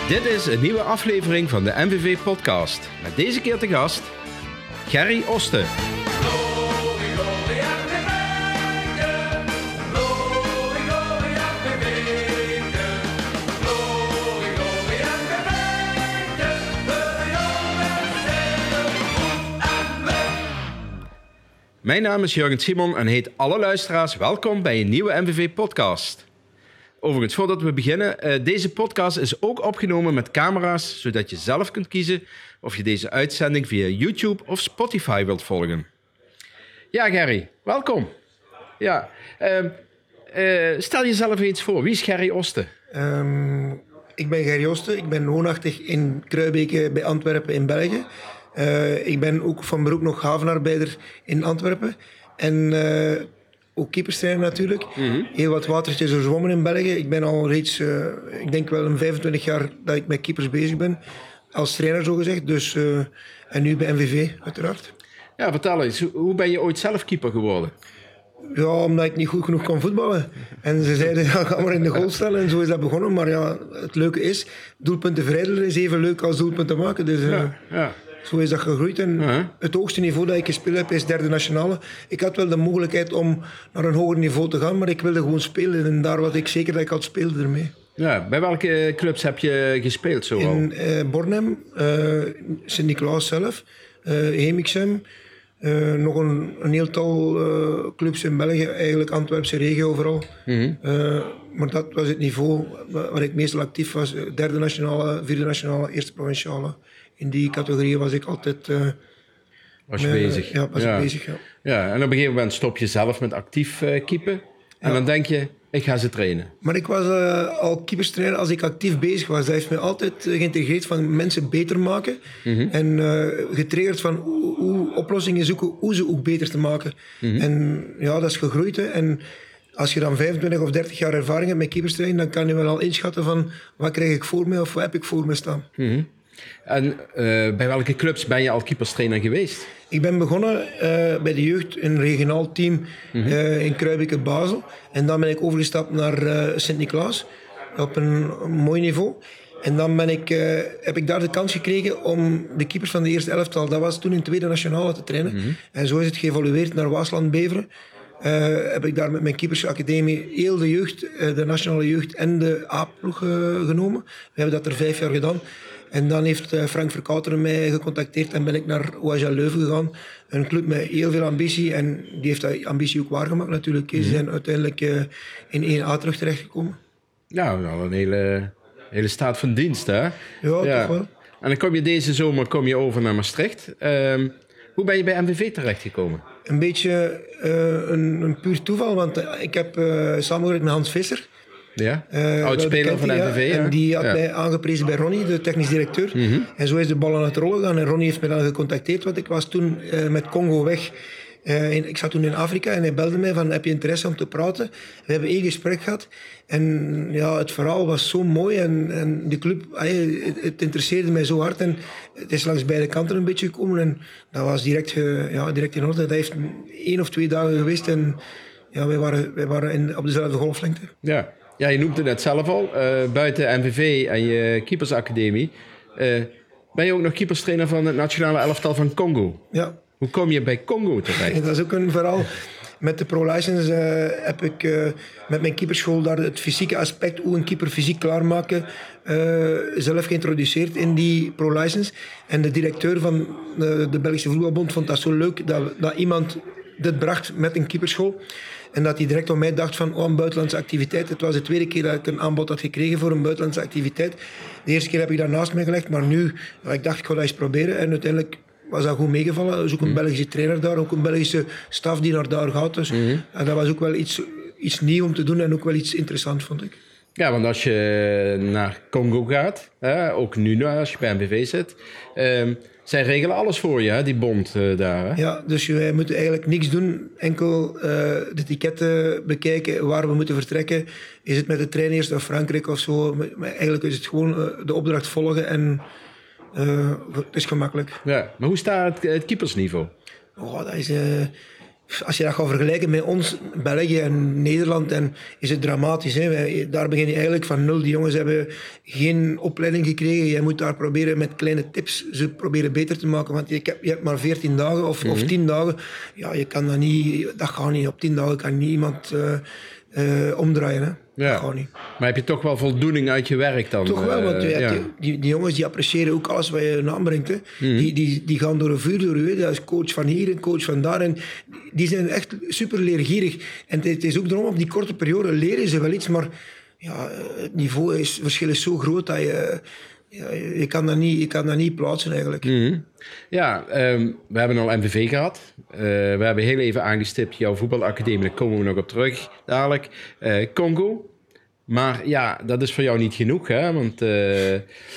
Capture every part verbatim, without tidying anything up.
Dit is een nieuwe aflevering van de M V V-podcast. Met deze keer te gast Gerry Oste. Mijn naam is Jurgen Simon en heet alle luisteraars welkom bij een nieuwe M V V-podcast. Overigens, voordat we beginnen, uh, deze podcast is ook opgenomen met camera's, zodat je zelf kunt kiezen of je deze uitzending via YouTube of Spotify wilt volgen. Ja, Gerry, welkom. Ja, uh, uh, stel jezelf eens voor. Wie is Gerry Oste? Um, ik ben Gerry Oste. Ik ben woonachtig in Kruibeke bij Antwerpen in België. Uh, ik ben ook van beroep nog havenarbeider in Antwerpen. En uh, ook keeperstrainer natuurlijk. Mm-hmm. Heel wat watertjes zwommen in België. Ik ben al reeds, uh, ik denk wel een vijfentwintig jaar dat ik met keepers bezig ben. Als trainer zogezegd. Dus, uh, en nu bij M V V uiteraard. Ja, vertel eens. Hoe ben je ooit zelf keeper geworden? Ja, omdat ik niet goed genoeg kon voetballen. En ze zeiden, ja, ga maar in de goal stellen. En zo is dat begonnen. Maar ja, het leuke is, doelpunten verrijdelen is even leuk als doelpunten maken. Dus uh, ja, ja. Zo is dat gegroeid. En uh-huh. Het hoogste niveau dat ik gespeeld heb is derde nationale. Ik had wel de mogelijkheid om naar een hoger niveau te gaan, maar ik wilde gewoon spelen. En daar was ik zeker dat ik had speelde ermee. Ja, bij welke clubs heb je gespeeld zo In uh, Bornem, uh, Sint-Niklaas zelf, uh, Hemixem. Uh, nog een, een heel tal uh, clubs in België, eigenlijk Antwerpse regio overal. Mm-hmm. Uh, maar dat was het niveau waar ik meestal actief was. Derde nationale, vierde nationale, eerste provinciale. In die categorie was ik altijd uh, was je uh, bezig. Ja, was ja. ik bezig, ja. Ja, en op een gegeven moment stop je zelf met actief uh, keepen. En ja. Dan denk je, ik ga ze trainen. Maar ik was uh, al keeperstrainer als ik actief bezig was. Dat heeft me altijd geïntegreerd van mensen beter maken. Mm-hmm. En uh, getriggerd van hoe, hoe oplossingen zoeken, hoe ze ook beter te maken. Mm-hmm. En ja, dat is gegroeid. Hè. En als je dan vijfentwintig of dertig jaar ervaring hebt met keeperstrainen, dan kan je wel al inschatten van wat krijg ik voor me of wat heb ik voor me staan. Mm-hmm. En uh, bij welke clubs ben je al keeperstrainer geweest? Ik ben begonnen uh, bij de jeugd, een regionaal team mm-hmm. uh, in Kruibeke Basel. En dan ben ik overgestapt naar uh, Sint-Niklaas op een, een mooi niveau. En dan ben ik, uh, heb ik daar de kans gekregen om de keepers van de eerste elftal, dat was toen in tweede nationale, te trainen. Mm-hmm. En zo is het geëvolueerd naar Waasland-Beveren. Uh, heb ik daar met mijn keepersacademie heel de jeugd, uh, de nationale jeugd en de A-ploeg uh, genomen. We hebben dat er vijf jaar gedaan. En dan heeft uh, Frank Verkouteren mij gecontacteerd en ben ik naar O H L Leuven gegaan. Een club met heel veel ambitie en die heeft die ambitie ook waargemaakt natuurlijk. Ze zijn uiteindelijk uh, in één A terug terechtgekomen. Ja, wel een hele, hele staat van dienst, hè? Ja, ja, toch wel. En dan kom je deze zomer kom je over naar Maastricht. Um, hoe ben je bij M V V terechtgekomen? Een beetje uh, een, een puur toeval, want uh, ik heb uh, samengewerkt met Hans Visser. Ja, uh, oud-speler van M V V. Ja. Ja. En die had ja. mij aangeprezen bij Ronnie, de technisch directeur. Mm-hmm. En zo is de bal aan het rollen gegaan. En Ronnie heeft mij dan gecontacteerd, want ik was toen uh, met Congo weg. Uh, in, ik zat toen in Afrika en hij belde mij van, heb je interesse om te praten? We hebben één gesprek gehad. En ja, het verhaal was zo mooi en, en de club, ay, het, het interesseerde mij zo hard. En het is langs beide kanten een beetje gekomen. En dat was direct, uh, ja, direct in orde. Dat heeft één of twee dagen geweest en ja, wij waren, wij waren in, op dezelfde golflengte. Ja. Ja, je noemde het net zelf al. Uh, buiten M V V en je keepersacademie uh, ben je ook nog keeperstrainer van het nationale elftal van Congo. Ja. Hoe kom je bij Congo terecht? Dat is ook een verhaal. Met de pro-license uh, heb ik uh, met mijn keeperschool daar het fysieke aspect, hoe een keeper fysiek klaarmaken, uh, zelf geïntroduceerd in die pro-license. En de directeur van de, de Belgische Voetbalbond vond dat zo leuk dat, dat iemand dit bracht met een keeperschool. En dat hij direct op mij dacht van, oh, een buitenlandse activiteit. Het was de tweede keer dat ik een aanbod had gekregen voor een buitenlandse activiteit. De eerste keer heb ik dat naast mij gelegd, maar nu, ja, ik dacht, ik ga dat eens proberen. En uiteindelijk was dat goed meegevallen. Er is ook een Belgische trainer daar, ook een Belgische staf die naar daar gaat. Dus mm-hmm. En dat was ook wel iets, iets nieuws om te doen en ook wel iets interessants, vond ik. Ja, want als je naar Congo gaat, hè, ook nu als je bij M V V zit, um, zij regelen alles voor je, hè, die bond uh, daar. Hè? Ja, dus wij moeten eigenlijk niks doen. Enkel uh, de ticketten bekijken, waar we moeten vertrekken. Is het met de trein eerst naar Frankrijk of zo? Maar eigenlijk is het gewoon uh, de opdracht volgen en uh, het is gemakkelijk. Ja, maar hoe staat het, het keepersniveau? Oh, dat is... Uh, Als je dat gaat vergelijken met ons, België en Nederland, dan is het dramatisch. Hè. Wij, daar begin je eigenlijk van nul. Die jongens hebben geen opleiding gekregen. Je moet daar proberen met kleine tips ze proberen beter te maken. Want je, je hebt maar veertien dagen of, mm-hmm. of tien dagen. Ja, je kan dat niet, dat gaat niet. Op tien dagen kan niemand uh, uh, omdraaien. Hè. Ja. Dat gaat niet. Maar heb je toch wel voldoening uit je werk dan? Toch wel, want uh, ja. die, die, die jongens die appreciëren ook alles wat je aanbrengt. Hè. Mm-hmm. Die, die, die gaan door een vuur door je. Dat is coach van hier en coach van daar. En die zijn echt super leergierig. En het is ook daarom, op die korte periode leren ze wel iets, maar ja, het niveau is, verschil is zo groot dat je... Ja, je, kan dat niet, je kan dat niet plaatsen eigenlijk. Mm-hmm. Ja, um, we hebben al M V V gehad. Uh, we hebben heel even aangestipt jouw voetbalacademie. Daar komen we nog op terug dadelijk. Uh, Congo. Maar ja, dat is voor jou niet genoeg, hè? Want uh,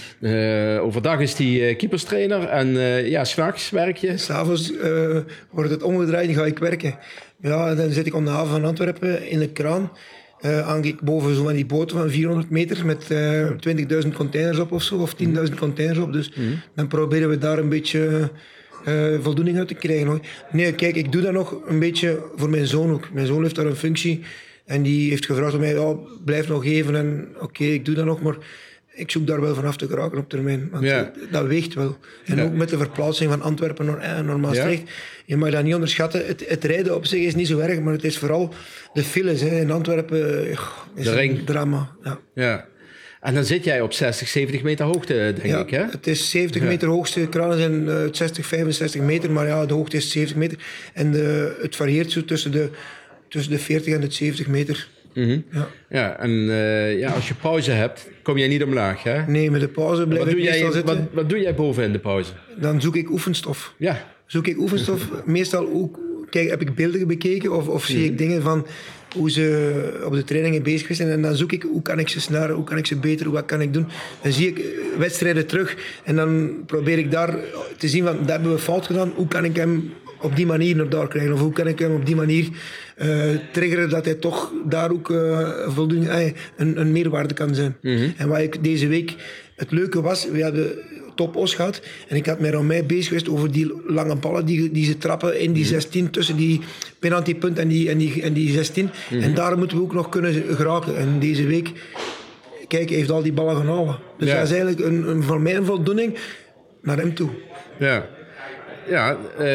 uh, overdag is die uh, keeperstrainer en uh, ja, 's nachts werk je. 'S Avonds uh, wordt het omgedraaid en ga ik werken. Ja, dan zit ik om de haven van Antwerpen in de kraan. Uh, hang ik boven zo van die boten van vierhonderd meter met uh, twintigduizend containers op of zo, of tienduizend containers op. Dus mm. dan proberen we daar een beetje uh, voldoening uit te krijgen. Hoor. Nee, kijk, ik doe dat nog een beetje voor mijn zoon ook. Mijn zoon heeft daar een functie en die heeft gevraagd om mij, ja, blijf nog even. En oké, okay, ik doe dat nog, maar ik zoek daar wel vanaf te geraken op termijn. Want ja. dat weegt wel. En ja. ook met de verplaatsing van Antwerpen naar, naar Maastricht. Ja. Je mag dat niet onderschatten. Het, het rijden op zich is niet zo erg, maar het is vooral de files. Hè. In Antwerpen is de ring. Een drama. Ja. ja. En dan zit jij op zestig, zeventig meter hoogte, denk ja, ik, hè? Het is zeventig ja. meter hoogste. Kranen zijn uh, zestig, vijfenzestig meter, maar ja, de hoogte is zeventig meter. En de, het varieert zo tussen de, tussen de veertig en de zeventig meter. Mm-hmm. Ja. ja, en uh, ja, als je pauze hebt, kom jij niet omlaag, hè? Nee, met de pauze blijf wat ik doe meestal jij, zitten. Wat, wat doe jij boven in de pauze? Dan zoek ik oefenstof. Ja. Zoek ik oefenstof. Meestal ook, kijk, heb ik beelden bekeken of, of zie mm-hmm. ik dingen van hoe ze op de trainingen bezig zijn. En dan zoek ik, hoe kan ik ze snaren, hoe kan ik ze beter, wat kan ik doen. Dan zie ik wedstrijden terug en dan probeer ik daar te zien van, dat hebben we fout gedaan, hoe kan ik hem op die manier naar daar krijgen? Of hoe kan ik hem op die manier uh, triggeren dat hij toch daar ook uh, voldoende uh, een, een meerwaarde kan zijn. Mm-hmm. En wat ik deze week het leuke was, we hadden Top Os gehad en ik had met Romein bezig geweest over die lange ballen die, die ze trappen in die mm-hmm. zestien, tussen die penaltypunt en die, en die, en die zestien. Mm-hmm. En daar moeten we ook nog kunnen geraken. En deze week, kijk, hij heeft al die ballen gaan halen. Dus ja. dat is eigenlijk een, een, voor mij een voldoening naar hem toe. Ja. Ja,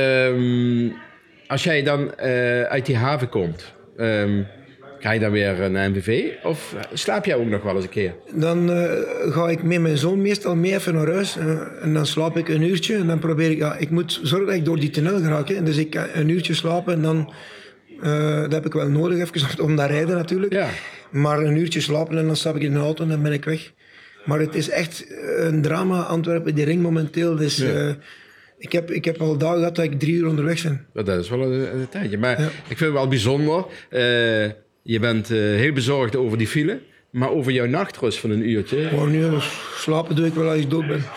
um, als jij dan uh, uit die haven komt, um, ga je dan weer naar M V V of slaap jij ook nog wel eens een keer? Dan uh, ga ik met mijn zoon meestal mee even naar huis uh, en dan slaap ik een uurtje en dan probeer ik, ja, ik moet zorgen dat ik door die tunnel geraak. Hè. Dus ik ga een uurtje slapen en dan, uh, dat heb ik wel nodig even om daar rijden natuurlijk. Ja. Maar een uurtje slapen en dan stap ik in de auto en dan ben ik weg. Maar het is echt een drama, Antwerpen, die ring momenteel, dus... Ja. Uh, Ik heb, ik heb al dagen gehad dat ik drie uur onderweg ben. Dat is wel een, een tijdje. Maar ja. ik vind het wel bijzonder. Uh, je bent uh, heel bezorgd over die file. Maar over jouw nachtrust van een uurtje... Oh, nee, dus slapen doe ik wel als ik dood ben.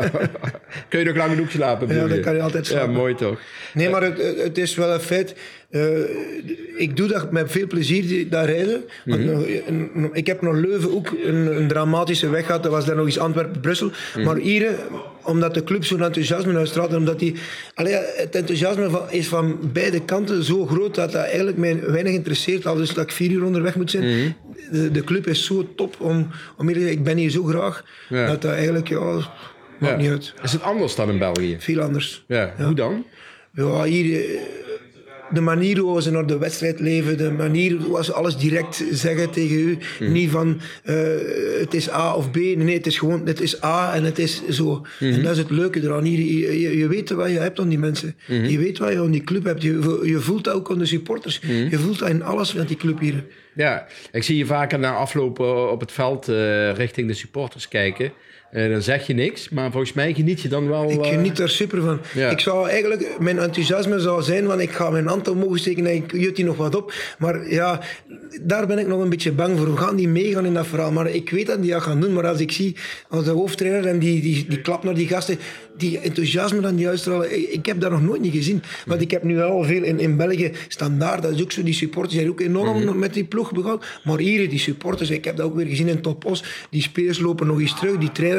Kun je nog lang genoeg slapen? Ja, dan kan je altijd slapen. Ja, mooi toch. Nee, maar het, het is wel een feit. Uh, ik doe dat met veel plezier, dat rijden. Want mm-hmm. Ik heb naar Leuven ook een, een dramatische weg gehad. Dat was dan nog eens Antwerpen-Brussel. Mm-hmm. Maar hier, omdat de club zo'n enthousiasme uitstraalt, omdat die, allee, het enthousiasme van, is van beide kanten zo groot dat dat eigenlijk mij weinig interesseert. Al dus dat ik vier uur onderweg moet zijn. Mm-hmm. De, de club is zo top om, om hier te zeggen, ik ben hier zo graag, ja. dat dat eigenlijk, ja, maakt ja. niet uit. Is het anders dan in België? Veel anders. Ja. Ja. Hoe dan? Ja, hier... De manier hoe ze naar de wedstrijd leven, de manier hoe ze alles direct zeggen tegen u. Mm. Niet van uh, het is A of B, nee, het is gewoon het is A en het is zo. Mm-hmm. En dat is het leuke eraan hier. Je, je, je weet wat je hebt aan die mensen. Mm-hmm. Je weet wat je aan die club hebt. Je, je voelt dat ook aan de supporters. Mm-hmm. Je voelt dat in alles met die club hier. Ja, ik zie je vaker na afloop op het veld uh, richting de supporters kijken. Uh, dan zeg je niks, maar volgens mij geniet je dan wel... Uh... Ik geniet er super van. Ja. Ik zou eigenlijk... Mijn enthousiasme zou zijn, want ik ga mijn hand omhoog steken en ik jut die nog wat op. Maar ja, daar ben ik nog een beetje bang voor. We gaan niet meegaan in dat verhaal, maar ik weet dat die dat gaan doen. Maar als ik zie, als de hoofdtrainer en die, die, die klap naar die gasten, die enthousiasme dan die uitstralen, ik heb dat nog nooit niet gezien. Want ik heb nu al veel in, in België standaard, dat is ook zo, die supporters zijn ook enorm mm-hmm. met die ploeg begaan. Maar hier, die supporters, ik heb dat ook weer gezien in Top Os, die spelers lopen nog eens terug, die trainer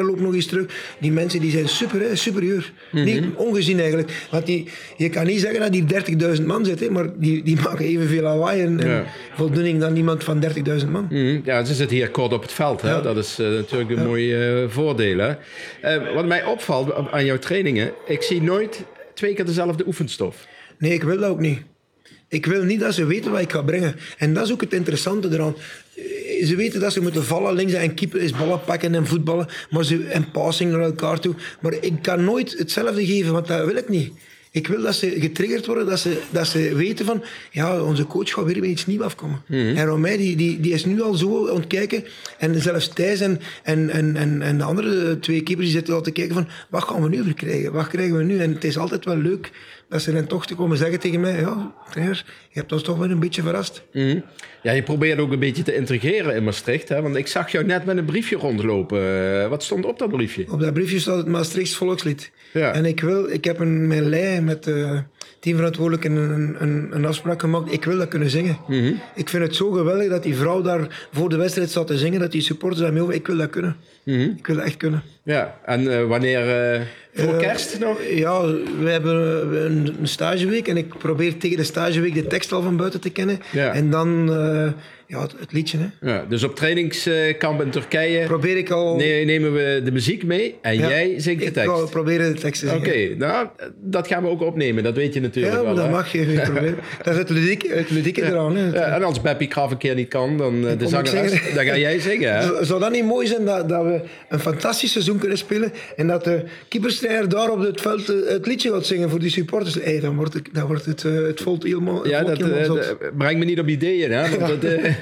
Sterren loopt nog eens terug. Die mensen die zijn super, hè, superieur. Mm-hmm. Niet ongezien eigenlijk. Want die, je kan niet zeggen dat die dertigduizend man zit, hè, maar die, die maken evenveel lawaai en, ja. en voldoening dan iemand van dertigduizend man. Mm-hmm. Ja, ze zitten hier kort op het veld. Hè? Ja. Dat is uh, natuurlijk een ja. mooi uh, voordeel. Hè? Uh, wat mij opvalt aan jouw trainingen, ik zie nooit twee keer dezelfde oefenstof. Nee, ik wil dat ook niet. Ik wil niet dat ze weten wat ik ga brengen. En dat is ook het interessante eraan. Ze weten dat ze moeten vallen links en keeper is ballen pakken en voetballen. Maar ze, en passing naar elkaar toe. Maar ik kan nooit hetzelfde geven, want dat wil ik niet. Ik wil dat ze getriggerd worden, dat ze, dat ze weten van... Ja, onze coach gaat weer met iets nieuws afkomen. Mm-hmm. En Romein, die, die, die is nu al zo aan het kijken. En zelfs Thijs en, en, en, en de andere twee keepers die zitten al te kijken van... Wat gaan we nu weer krijgen? Wat krijgen we nu? En het is altijd wel leuk dat ze dan toch te komen zeggen tegen mij... Ja, trainer, je hebt ons toch wel een beetje verrast. Mm-hmm. Ja, je probeert ook een beetje te integreren in Maastricht. Hè? Want ik zag jou net met een briefje rondlopen. Wat stond op dat briefje? Op dat briefje staat het Maastrichts volkslied. Ja. En ik wil, ik heb een, mijn lijn met uh, teamverantwoordelijken een, een, een afspraak gemaakt. Ik wil dat kunnen zingen. Mm-hmm. Ik vind het zo geweldig dat die vrouw daar voor de wedstrijd staat te zingen, dat die supporters daarmee over. Ik wil dat kunnen. Mm-hmm. Ik wil dat echt kunnen. Ja, en uh, wanneer... Uh, voor kerst nog? Uh, ja, we hebben een, een stageweek en ik probeer tegen de stageweek de tekst al van buiten te kennen. Ja. En dan... Uh, Ja, het, het liedje, hè. Ja, dus op trainingskamp in Turkije probeer ik al... nee, nemen we de muziek mee en ja, jij zingt de tekst. Ik ga proberen de tekst te zingen. Oké, okay, nou, dat gaan we ook opnemen, dat weet je natuurlijk ja, wel. Ja, dat hè? mag je proberen. Dat is het ludieke, het ludieke ja. eraan. Hè. Ja, en als Beppie Graf een keer niet kan, dan uh, de zangeres, dan ga jij zingen. Hè? Zou dat niet mooi zijn dat, dat we een fantastisch seizoen kunnen spelen en dat de keeperstrainer daar op het veld het liedje gaat zingen voor die supporters? Hey, dan wordt het, dan wordt het, uh, het volt helemaal... Ja, dat uh, uh, breng me niet op ideeën, hè. Want dat, uh,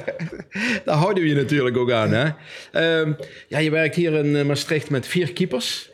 daar houden we je natuurlijk ook aan. Hè? Um, ja, je werkt hier in Maastricht met vier keepers.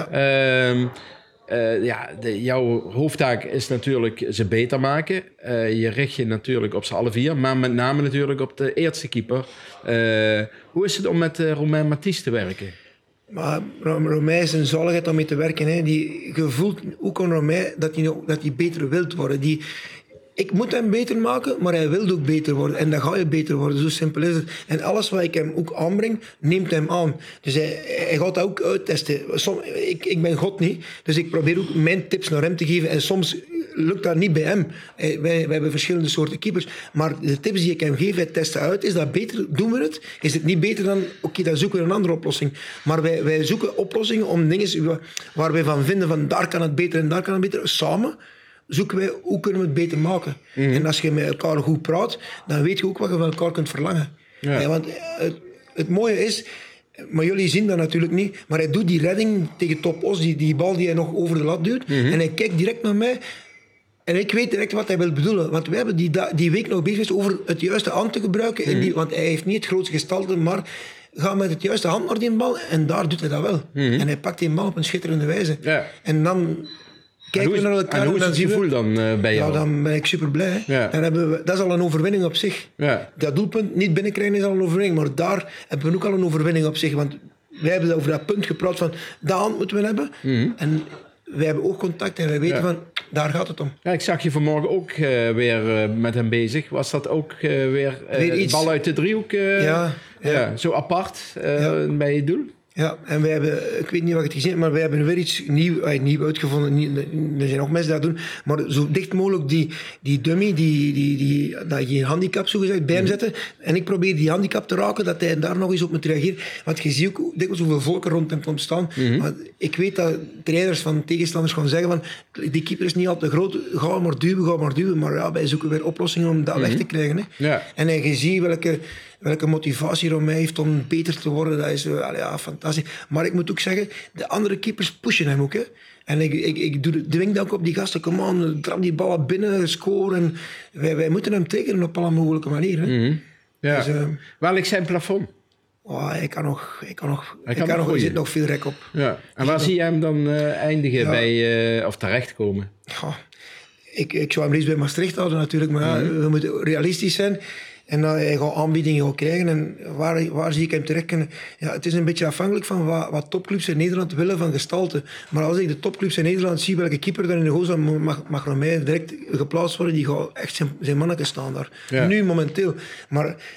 Ja. Um, uh, ja, de, jouw hoofdtaak is natuurlijk ze beter maken. Uh, je richt je natuurlijk op z'n alle vier, maar met name natuurlijk op de eerste keeper. Uh, hoe is het om met uh, Romain Mathies te werken? Maar Romein is een zaligheid om mee te werken. Hè. Die, je voelt ook aan Romein dat hij, dat hij beter wilt worden. Die, ik moet hem beter maken, maar hij wil ook beter worden. En dan ga je beter worden, zo simpel is het. En alles wat ik hem ook aanbreng, neemt hem aan. Dus hij, hij gaat dat ook uittesten. Som, ik, ik ben God niet, dus ik probeer ook mijn tips naar hem te geven. En soms lukt dat niet bij hem. Wij, wij hebben verschillende soorten keepers. Maar de tips die ik hem geef, hij test uit. Is dat beter? Doen we het? Is het niet beter dan... Oké, okay, dan zoeken we een andere oplossing. Maar wij, wij zoeken oplossingen om dingen waar wij van vinden van daar kan het beter en daar kan het beter. Samen zoeken wij hoe kunnen we het beter maken. Mm-hmm. En als je met elkaar goed praat, dan weet je ook wat je van elkaar kunt verlangen. Ja. Ja, want het, het mooie is... Maar jullie zien dat natuurlijk niet. Maar hij doet die redding tegen Top Os, die, die bal die hij nog over de lat duwt. Mm-hmm. En hij kijkt direct naar mij... En ik weet direct wat hij wil bedoelen. Want we hebben die, die week nog bezig geweest over het juiste hand te gebruiken. Mm-hmm. Die, want hij heeft niet het grootste gestalte, maar ga met het juiste hand naar die bal. En daar doet hij dat wel. Mm-hmm. En hij pakt die bal op een schitterende wijze. Ja. En dan kijken we naar elkaar. En hoe is het gevoel dan uh, bij jou? Ja, dan ben ik super blij. Ja. Dan hebben we, dat is al een overwinning op zich. Ja. Dat doelpunt niet binnenkrijgen is al een overwinning. Maar daar hebben we ook al een overwinning op zich. Want wij hebben over dat punt gepraat van... Dat hand moeten we hebben. Mm-hmm. En wij hebben oogcontact en wij weten ja. van... Daar gaat het om. Ja, ik zag je vanmorgen ook uh, weer uh, met hem bezig. Was dat ook uh, weer uh, weer iets... bal uit de driehoek? Uh, ja, ja. ja. Zo apart uh, ja. bij je doel? Ja, en wij hebben, ik weet niet wat je het gezien hebt, maar wij hebben weer iets nieuw, uh, nieuw uitgevonden. Er zijn nog mensen die dat doen. Maar zo dicht mogelijk die, die dummy, die, die, die, dat je een handicap zo gezegd bij hem zetten. En ik probeer die handicap te raken, dat hij daar nog eens op moet reageren. Want je ziet ook dikwijls hoeveel volken rond hem komt staan. Mm-hmm. Maar ik weet dat trainers van tegenstanders gaan zeggen van die keeper is niet al te groot, ga maar duwen, ga maar duwen. Maar ja, wij zoeken weer oplossingen om dat mm-hmm. weg te krijgen. Hè. Ja. En je ziet welke... Welke motivatie Romein heeft om beter te worden, dat is uh, ja, fantastisch. Maar ik moet ook zeggen, de andere keepers pushen hem ook. Hè. En ik, ik, ik doe, dwing dat ook op die gasten. Kom aan, trap die ballen binnen, scoren. Wij, wij moeten hem tekenen op alle mogelijke manieren. Mm-hmm. Ja. Dus, uh, waar ligt zijn plafond? Oh, ik kan nog, ik kan nog, ik kan ik kan nog er zit nog veel rek op. Ja. En waar zie je hem dan uh, eindigen ja. bij, uh, of terechtkomen? Ja. Ik, ik zou hem liefst bij Maastricht houden natuurlijk, maar mm-hmm. ja, we moeten realistisch zijn. En dat hij gaat aanbiedingen gaat krijgen. En waar, waar zie ik hem terecht kunnen? Ja, het is een beetje afhankelijk van wat, wat topclubs in Nederland willen van gestalte. Maar als ik de topclubs in Nederland zie, welke keeper daar in de goal mag, mag Romein direct geplaatst worden, die gaat echt zijn, zijn manneke staan daar. Ja. Nu momenteel. Maar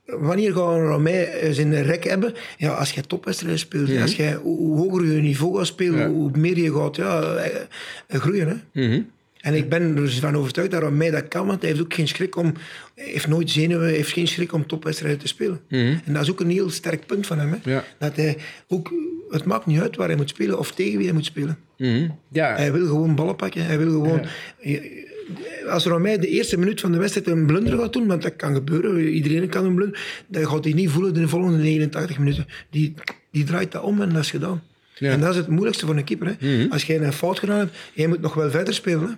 wanneer gaan we mij zijn rek hebben? Ja, als je topwedstrijden speelt, mm-hmm. als jij, hoe hoger je niveau gaat spelen, ja. hoe meer je gaat ja, groeien. Hè? Mm-hmm. En ik ben er dus van overtuigd dat mij dat kan, want hij heeft ook geen schrik om, hij heeft nooit zenuwen, hij heeft geen schrik om topwedstrijden te spelen. Mm-hmm. En dat is ook een heel sterk punt van hem. Hè? Ja. Dat hij ook, het maakt niet uit waar hij moet spelen of tegen wie hij moet spelen. Mm-hmm. Ja. Hij wil gewoon ballen pakken, hij wil gewoon... Ja. Als er aan mij de eerste minuut van de wedstrijd een blunder gaat doen, want dat kan gebeuren, iedereen kan een blunder, dan gaat hij niet voelen de volgende negenentachtig minuten. Die, die draait dat om en dat is gedaan. Ja. En dat is het moeilijkste voor een keeper. Hè. Mm-hmm. Als jij een fout gedaan hebt, jij moet nog wel verder spelen. Hè.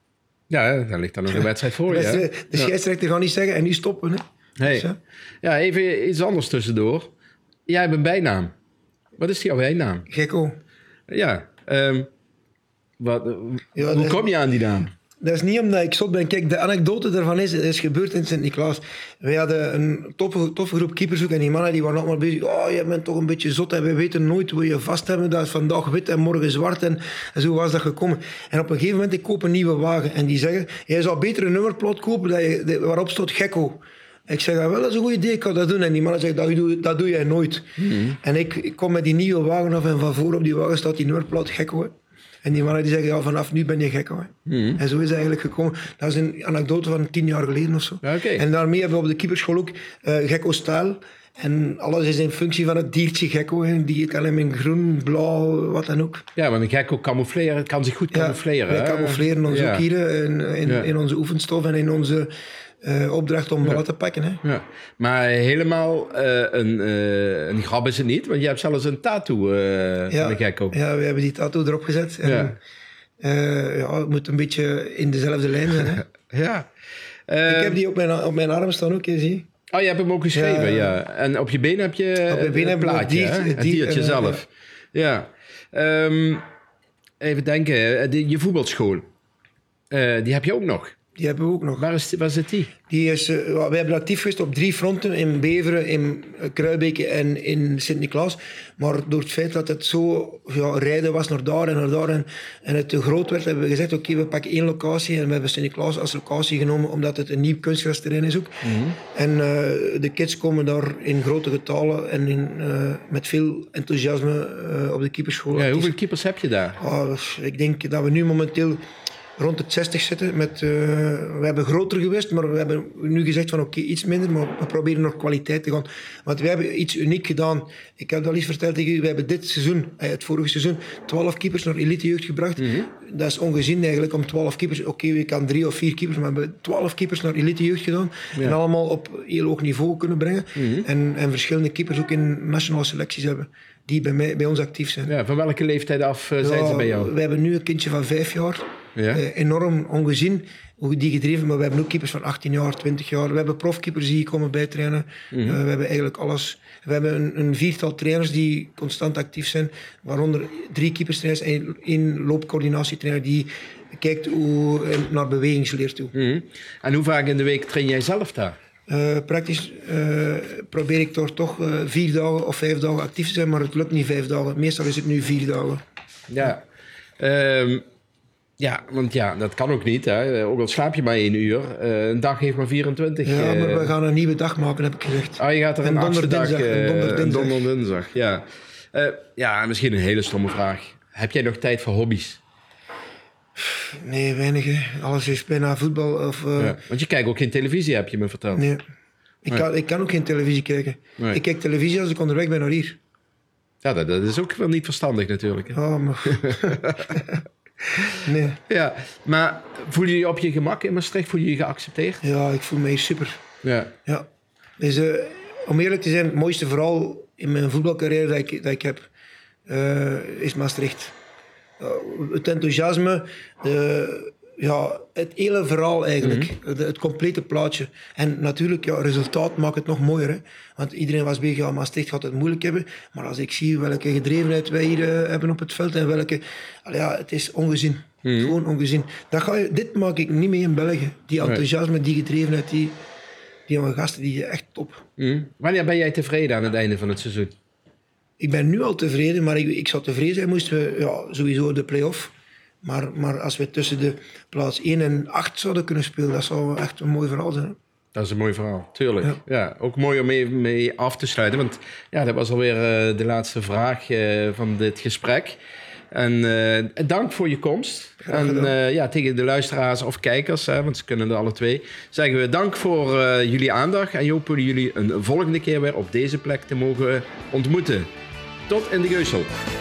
Ja, dan ligt dan nog een wedstrijd voor je. Ja. De, de scheidsrechter gaat niet zeggen en nu stoppen. Hè. Hey. Dus, ja. ja, even iets anders tussendoor. Jij hebt een bijnaam. Wat is jouw bijnaam? Gekko. Ja. Um, wat, ja hoe kom je aan die naam? Dat is niet omdat ik zot ben. Kijk, de anekdote daarvan is, het is gebeurd in Sint-Niklaas. Wij hadden een toffe, toffe groep keepers ook. En die mannen die waren allemaal bezig. Oh, je bent toch een beetje zot. En we weten nooit hoe je vast hebben. Dat is vandaag wit en morgen zwart. En, en zo was dat gekomen. En op een gegeven moment, ik koop een nieuwe wagen. En die zeggen, jij zou beter een nummerplaat kopen dat je, de, waarop staat Gekko. Ik zeg, wel, dat is een goed idee, ik ga dat doen. En die mannen zeggen, dat doe, dat doe jij nooit. Mm-hmm. En ik, ik kom met die nieuwe wagen af. En van voor op die wagen staat die nummerplaat Gekko. Hè. En die mannen die zeggen, ja, vanaf nu ben je gek. Hoor. Mm. En zo is het eigenlijk gekomen. Dat is een anekdote van tien jaar geleden of zo. Okay. En daarmee hebben we op de keeperschool ook uh, Gekko-stijl. En alles is in functie van het diertje Gekko. Hè. Die kan hem in groen, blauw, wat dan ook. Ja, want een Gekko camoufleren, kan zich goed camoufleren. Ja, wij camoufleren ons ja. ook hier in, in, ja. in onze oefenstof en in onze... Uh, opdracht om ballen ja. te pakken. Hè. Ja. Maar helemaal uh, een, uh, een grap is het niet, want je hebt zelfs een tattoo uh, ja. van de Gekko. Ja, we hebben die tattoo erop gezet. En, ja. Uh, ja, het moet een beetje in dezelfde lijn zijn. Hè. ja. Uh, ik heb die op mijn, op mijn arm staan ook, je ziet. Oh, je hebt hem ook geschreven, ja. ja. En op je benen heb je op je benen een plaatje, dier, hè? Het dier, diertje uh, zelf. Ja. ja. Um, even denken, de, je voetbalschool, uh, die heb je ook nog. Die hebben we ook nog. Waar, is, waar zit die? die is, uh, we hebben actief geweest op drie fronten. In Beveren, in Kruibeke en in Sint-Niklaas. Maar door het feit dat het zo ja, rijden was naar daar en naar daar. En, en het te groot werd, hebben we gezegd, oké, okay, we pakken één locatie. En we hebben Sint-Niklaas als locatie genomen, omdat het een nieuw kunstgrasterrein is ook. Mm-hmm. En uh, de kids komen daar in grote getalen en in, uh, met veel enthousiasme uh, op de keeperschool. Ja, hoeveel keepers heb je daar? Uh, ik denk dat we nu momenteel... rond het zestig zitten. Met, uh, we hebben groter geweest, maar we hebben nu gezegd van oké, okay, iets minder, maar we proberen nog kwaliteit te gaan. Want we hebben iets uniek gedaan. Ik heb dat al eens verteld tegen u. We hebben dit seizoen, het vorige seizoen, twaalf keepers naar elite jeugd gebracht. Mm-hmm. Dat is ongezien eigenlijk om twaalf keepers. Oké, okay, we kan drie of vier keepers, maar we hebben twaalf keepers naar elite jeugd gedaan. Ja. En allemaal op heel hoog niveau kunnen brengen. Mm-hmm. En, en verschillende keepers ook in nationale selecties hebben. Die bij, mij, bij ons actief zijn. Ja, van welke leeftijd af uh, zijn ja, ze bij jou? We hebben nu een kindje van vijf jaar. Ja. Uh, enorm ongezien hoe die gedreven. Maar we hebben ook keepers van achttien jaar, twintig jaar. We hebben profkeepers die komen bijtrainen. Mm-hmm. Uh, we hebben eigenlijk alles. We hebben een, een viertal trainers die constant actief zijn. Waaronder drie keeperstrainers en één loopcoördinatietrainer die kijkt hoe, naar bewegingsleer toe. Mm-hmm. En hoe vaak in de week train jij zelf daar? Uh, praktisch uh, probeer ik toch, toch uh, vier dagen of vijf dagen actief te zijn, maar het lukt niet vijf dagen. Meestal is het nu vier dagen. Ja, um, ja want ja, dat kan ook niet. Hè. Ook al slaap je maar één uur. Uh, een dag heeft maar vierentwintig. Ja, maar we gaan een nieuwe dag maken, heb ik gezegd. Ah, je gaat er een donder dag, dinsdag, uh, een donder dinsdag. Een donder dinsdag, ja. Uh, ja, misschien een hele stomme vraag. Heb jij nog tijd voor hobby's? Nee, weinig. Hè. Alles is bijna voetbal. Of, uh... ja, want je kijkt ook geen televisie, heb je me verteld. Nee. Ik, nee. Kan, ik kan ook geen televisie kijken. Nee. Ik kijk televisie als ik onderweg ben naar hier. Ja, dat, dat is ook wel niet verstandig natuurlijk. Hè. Oh, maar... nee. Ja, maar voel je je op je gemak in Maastricht? Voel je je geaccepteerd? Ja, ik voel mij super. Ja. Ja. Dus, uh, om eerlijk te zijn, het mooiste verhaal in mijn voetbalcarrière dat ik, dat ik heb, uh, is Maastricht. Uh, het enthousiasme, de, ja, het hele verhaal eigenlijk, mm-hmm. de, het complete plaatje. En natuurlijk, ja, resultaat maakt het nog mooier. Hè? Want iedereen was bezig, ja, Maastricht gaat het moeilijk hebben. Maar als ik zie welke gedrevenheid wij hier uh, hebben op het veld en welke... Ja, het is ongezien. Mm-hmm. Gewoon ongezien. Dat ga je, dit maak ik niet mee in België. Die enthousiasme, die gedrevenheid, die, die jonge gasten, die zijn echt top. Mm-hmm. Wanneer ben jij tevreden aan het einde van het seizoen? Ik ben nu al tevreden, maar ik, ik zou tevreden zijn moesten we ja, sowieso de play-off. Maar, maar als we tussen de plaats één en acht zouden kunnen spelen, dat zou echt een mooi verhaal zijn. Dat is een mooi verhaal, tuurlijk. Ja. Ja. Ook mooi om mee, mee af te sluiten, want ja, dat was alweer uh, de laatste vraag uh, van dit gesprek. En uh, dank voor je komst. En uh, ja, tegen de luisteraars of kijkers, hè, want ze kunnen er alle twee, zeggen we dank voor uh, jullie aandacht en hopen jullie een volgende keer weer op deze plek te mogen ontmoeten. Tot in de Geusel.